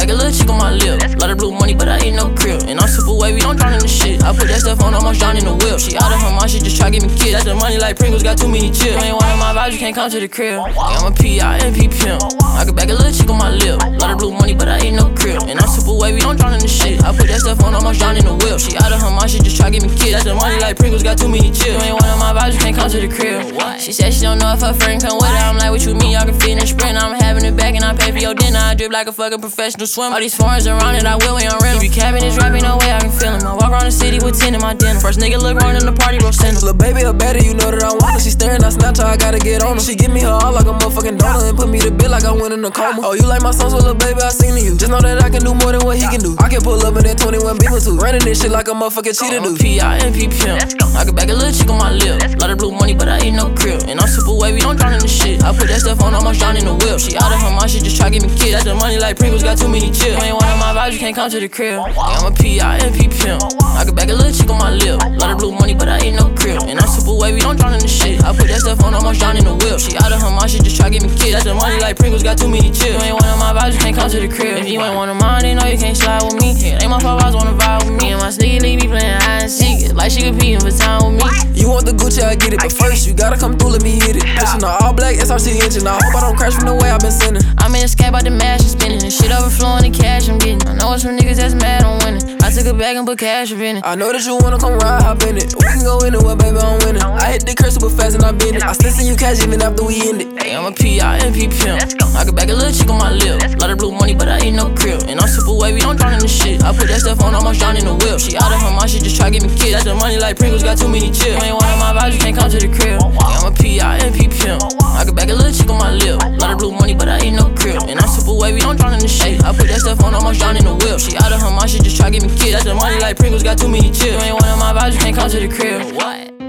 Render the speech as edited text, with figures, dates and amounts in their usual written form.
back a little chick on my lip. Lot of blue money, but I ain't no crib. And I'm super wavy, don't drown in the shit. I put that stuff on, almost drown in the whip. She out of her mind, she just try to give me kids. Got the money like Pringles, got too many chips. You ain't one of my vibes, you can't come to the crib. I'm a P.I.M.P. pimp. I could back a little chick on my lip. Lot of blue money, but I ain't no crib. And I'm super wavy, don't drown in the shit. I put that stuff on, almost drown in the whip. She out of her mind, she just try to give me kids. Got the money like Pringles, got too many chips. You ain't one of my vibes, you can't come to the crib. She said she don't know if her friend come with her. I'm like, what you mean? Y'all can fit in the sprint. I'm having it back and I pay for your dinner. I drip like a fucking professional swimmer. All these foreigns around it, I will when I'm real. He be capping this rap, ain't no way I can feel him. I walk around the city with 10 in my dinner. First nigga look wrong in the party, bro, send him. Lil' baby a baddie, you know that I want her. She staring, I Snapchat, I gotta get on her. She give me her all like a motherfucking donor and put me to bed like I went in a coma. Oh, you like my songs, well, lil' baby, I sing to you. Just know that I can do more than what he can do. I can pull up in that 21 Beamer too. Running this shit like a motherfucking cheater do. P.I.M.P. pimp. I could back a little chick on my lip. Lot of blue money, but I ain't no crib. And I'm super wavy, don't drown in the shit. I put that stuff on, almost drown in the whip. She out of her mind, she just try to give me kids. Got the money like Pringles, got too many chips. You ain't one of my vibes, you can't come to the crib. I'm a P.I.M.P. pimp. I could back a little chick on my lip. Lot of blue money, but I ain't no crib. And I'm super wavy, don't drown in the shit. I put that stuff on, almost drown in the whip. She out of her mind, she just try to give me kids. Got the money like Pringles, got too many chips. You ain't one of my vibes, you can't come to the crib. If you ain't one of mine, they know you can't slide with me. Ain't my fault, I wanna vibe with me. And my sneaky leave me playing hide and seek. It's like she competing for time with me. You want the Gucci, I get it, but first you gotta come through, let me hit it. Pushing the all black SRT engine. I hope I don't crash from the way I've been sending. I'm in a scat by the mash and spinning. And shit overflowing the cash I'm getting. I know it's some niggas that's mad on winning. I took a bag and put cash up in it. I know that you wanna come ride, hop in it. We can go anywhere, baby, I'm winning. I hit the curse super fast and I been it. I still send you cash even after we end it. I'm a P.I.M.P. pimp. I could back a little chick on my lip. Lot of blue money, but I ain't no crib. And I'm super wavy, don't drown in the shit. I put that stuff on, almost drown in the whip. She out of her mind, she just try to give me kids. Got the money like Pringles, got too many chips. You ain't one of my vibes, you can't come to the crib. I'm a P.I.M.P. pimp. I could back a little chick on my lip. Lot of blue money, but I ain't no crib. And I'm super wavy, don't drown in the shit. I put that stuff on, almost drown in the whip. She out of her mind, she just try to give me kids. Got the money like Pringles, got too many chips. You ain't one of my vibes, you can't come to the crib. What?